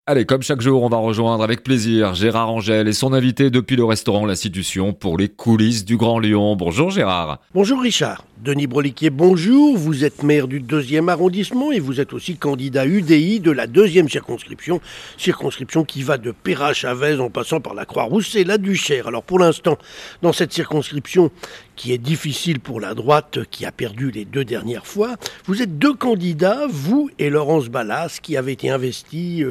Allez, comme chaque jour, on va rejoindre avec plaisir Gérard Angel et son invité depuis le restaurant L'Institution pour les coulisses du Grand Lyon. Bonjour Gérard. Bonjour Richard. Denis Broliquier, bonjour. Vous êtes maire du 2e arrondissement et vous êtes aussi candidat UDI de la 2e circonscription. Circonscription qui va de Perrache-Avez en passant par la Croix-Rousse et la Duchère. Alors pour l'instant, dans cette circonscription qui est difficile pour la droite qui a perdu les 2 dernières fois, vous êtes 2 candidats, vous et Laurence Ballas, qui a été investie,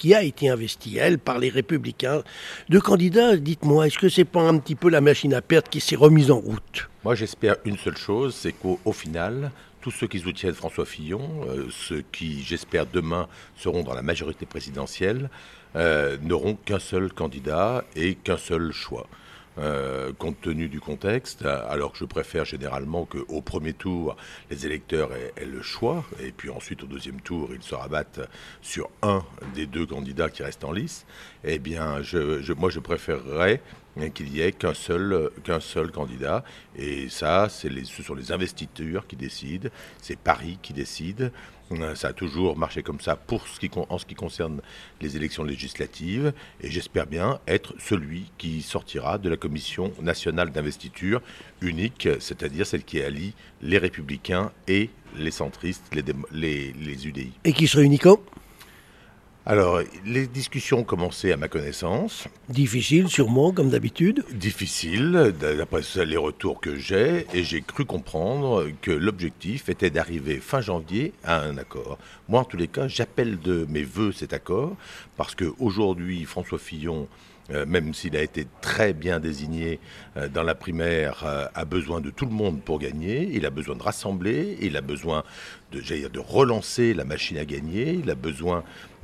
elle, par les Républicains. 2 candidats, dites-moi, est-ce que c'est pas un petit peu la machine à perdre qui s'est remise en route ? Moi, j'espère une seule chose, c'est qu'au final, tous ceux qui soutiennent François Fillon, ceux qui, j'espère, demain seront dans la majorité présidentielle, n'auront qu'un seul candidat et qu'un seul choix. Compte tenu du contexte, alors que je préfère généralement qu'au premier tour, les électeurs aient le choix, et puis ensuite au deuxième tour, ils se rabattent sur un des 2 candidats qui restent en lice, eh bien, moi, je préférerais qu'il n'y ait qu'un seul candidat. Et ça, ce sont les investitures qui décident, c'est Paris qui décide. Ça a toujours marché comme ça en ce qui concerne les élections législatives. Et j'espère bien être celui qui sortira de la commission nationale d'investiture unique, c'est-à-dire celle qui allie les républicains et les centristes, les UDI. Et qui se réunit quand ? Alors, les discussions ont commencé à ma connaissance. Difficile, sûrement, comme d'habitude. Difficile, d'après les retours que j'ai, et j'ai cru comprendre que l'objectif était d'arriver fin janvier à un accord. Moi, en tous les cas, j'appelle de mes voeux cet accord, parce qu'aujourd'hui, François Fillon, même s'il a été très bien désigné dans la primaire, a besoin de tout le monde pour gagner. Il a besoin de rassembler, il a besoin de relancer la machine à gagner, il a besoin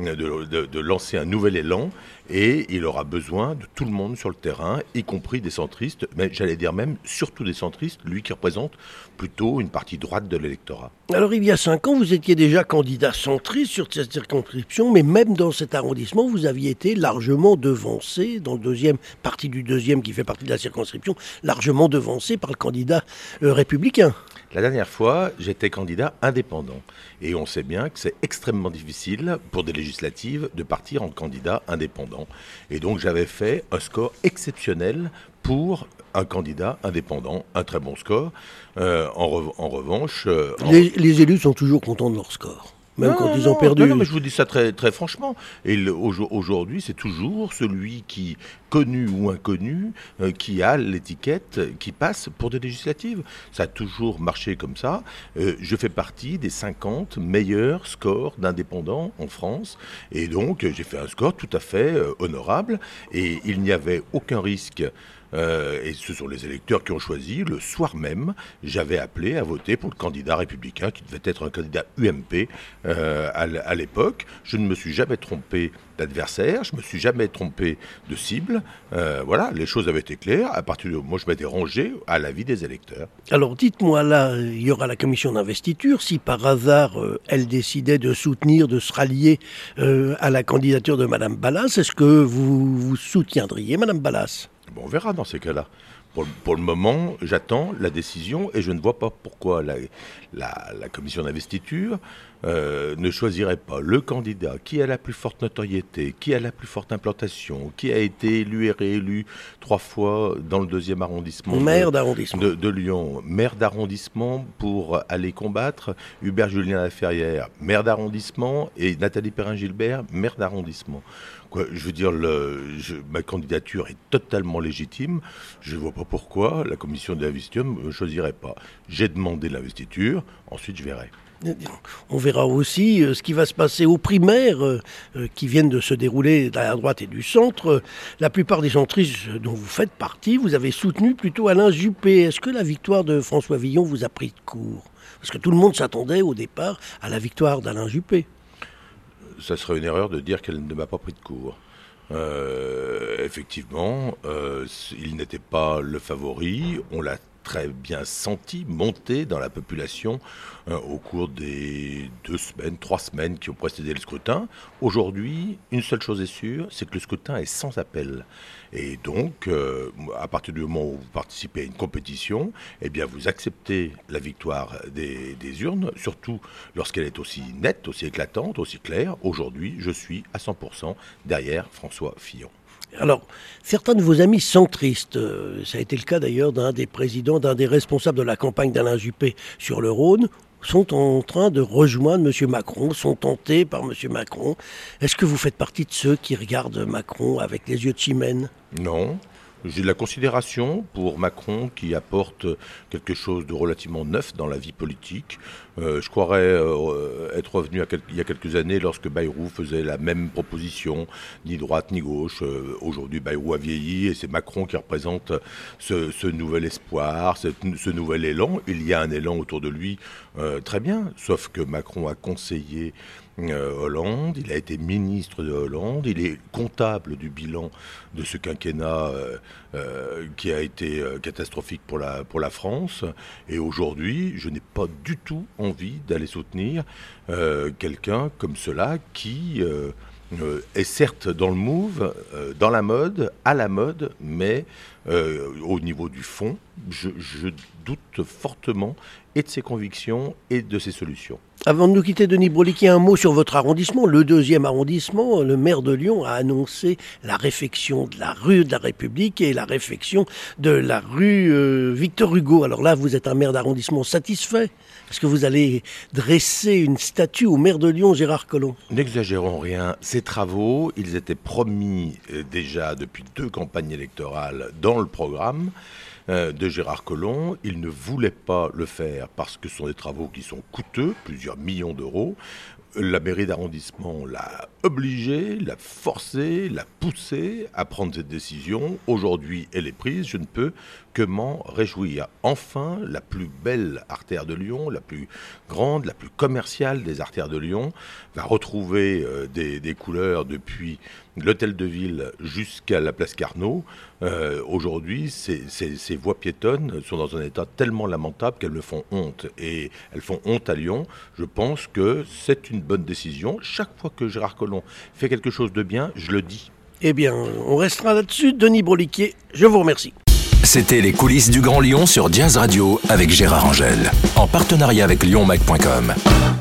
de lancer un nouvel élan, et il aura besoin de tout le monde sur le terrain, y compris des centristes, mais j'allais dire même surtout des centristes, lui qui représente plutôt une partie droite de l'électorat. Alors il y a 5 ans, vous étiez déjà candidat centriste sur cette circonscription, mais même dans cet arrondissement, vous aviez été largement devancé, dans le partie du 2e qui fait partie de la circonscription, largement devancé par le candidat républicain. La dernière fois, j'étais candidat indépendant. Et on sait bien que c'est extrêmement difficile pour des législatives de partir en candidat indépendant. Et donc j'avais fait un score exceptionnel pour un candidat indépendant, un très bon score. En revanche... Les élus sont toujours contents de leur score. Même quand ils ont perdu. Non, mais je vous dis ça très, très franchement. Et aujourd'hui, c'est toujours celui qui, connu ou inconnu, qui a l'étiquette qui passe pour des législatives. Ça a toujours marché comme ça. Je fais partie des 50 meilleurs scores d'indépendants en France. Et donc, j'ai fait un score tout à fait honorable. Et il n'y avait aucun risque. Et ce sont les électeurs qui ont choisi. Le soir même, j'avais appelé à voter pour le candidat républicain qui devait être un candidat UMP à l'époque. Je ne me suis jamais trompé d'adversaire, je ne me suis jamais trompé de cible. Voilà, les choses avaient été claires. À partir de moi, je m'étais rangé à l'avis des électeurs. Alors dites-moi, là, il y aura la commission d'investiture. Si par hasard, elle décidait de soutenir, de se rallier à la candidature de Mme Ballas, est-ce que vous soutiendriez Mme Ballas ? Bon, on verra dans ces cas-là. Pour le moment, j'attends la décision et je ne vois pas pourquoi la commission d'investiture ne choisirait pas le candidat qui a la plus forte notoriété, qui a la plus forte implantation, qui a été élu et réélu 3 fois dans le 2e arrondissement maire d'arrondissement de Lyon, maire d'arrondissement pour aller combattre Hubert Julien Laferrière, maire d'arrondissement, et Nathalie Perrin-Gilbert, maire d'arrondissement. Je veux dire, ma candidature est totalement légitime. Je ne vois pas pourquoi la commission d'investiture ne me choisirait pas. J'ai demandé l'investiture, ensuite je verrai. On verra aussi ce qui va se passer aux primaires qui viennent de se dérouler à la droite et du centre. La plupart des centristes dont vous faites partie, vous avez soutenu plutôt Alain Juppé. Est-ce que la victoire de François Fillon vous a pris de court ? Parce que tout le monde s'attendait au départ à la victoire d'Alain Juppé. Ça serait une erreur de dire qu'elle ne m'a pas pris de court. Effectivement, il n'était pas le favori. On l'a très bien senti monter dans la population au cours des 3 semaines qui ont précédé le scrutin. Aujourd'hui, une seule chose est sûre, c'est que le scrutin est sans appel. Et donc, à partir du moment où vous participez à une compétition, eh bien, vous acceptez la victoire des urnes, surtout lorsqu'elle est aussi nette, aussi éclatante, aussi claire. Aujourd'hui, je suis à 100% derrière François Fillon. Alors, certains de vos amis centristes, ça a été le cas d'ailleurs d'un des présidents, d'un des responsables de la campagne d'Alain Juppé sur le Rhône, sont en train de rejoindre M. Macron, sont tentés par M. Macron. Est-ce que vous faites partie de ceux qui regardent Macron avec les yeux de chimène ? Non. J'ai de la considération pour Macron qui apporte quelque chose de relativement neuf dans la vie politique. Je croirais être revenu il y a quelques années lorsque Bayrou faisait la même proposition, ni droite ni gauche. Aujourd'hui, Bayrou a vieilli et c'est Macron qui représente ce nouvel espoir, ce nouvel élan. Il y a un élan autour de lui très bien, sauf que Macron a conseillé Hollande, il a été ministre de Hollande, il est comptable du bilan de ce quinquennat qui a été catastrophique pour la France. Et aujourd'hui, je n'ai pas du tout envie d'aller soutenir quelqu'un comme cela qui est certes dans le move, dans la mode, à la mode, mais au niveau du fond, je doute fortement et de ses convictions et de ses solutions. Avant de nous quitter, Denis Broliquier, un mot sur votre arrondissement, le 2e arrondissement. Le maire de Lyon a annoncé la réfection de la rue de la République et la réfection de la rue Victor Hugo. Alors là, vous êtes un maire d'arrondissement satisfait ? Est-ce que vous allez dresser une statue au maire de Lyon, Gérard Collomb ? N'exagérons rien. Ces travaux, ils étaient promis déjà depuis 2 campagnes électorales dans le programme de Gérard Collomb. Il ne voulait pas le faire parce que ce sont des travaux qui sont coûteux, plusieurs millions d'euros. La mairie d'arrondissement l'a obligé, l'a forcé, l'a poussé à prendre cette décision. Aujourd'hui, elle est prise. Je ne peux que m'en réjouir. Enfin, la plus belle artère de Lyon, la plus grande, la plus commerciale des artères de Lyon, va retrouver des couleurs depuis l'hôtel de ville jusqu'à la place Carnot. Aujourd'hui, ces voies piétonnes sont dans un état tellement lamentable qu'elles me font honte. Et elles font honte à Lyon. Je pense que c'est une bonne décision. Chaque fois que Gérard Collomb fait quelque chose de bien, je le dis. Eh bien, on restera là-dessus. Denis Broliquier, je vous remercie. C'était les coulisses du Grand Lyon sur Jazz Radio avec Gérard Angel, en partenariat avec lyonmac.com.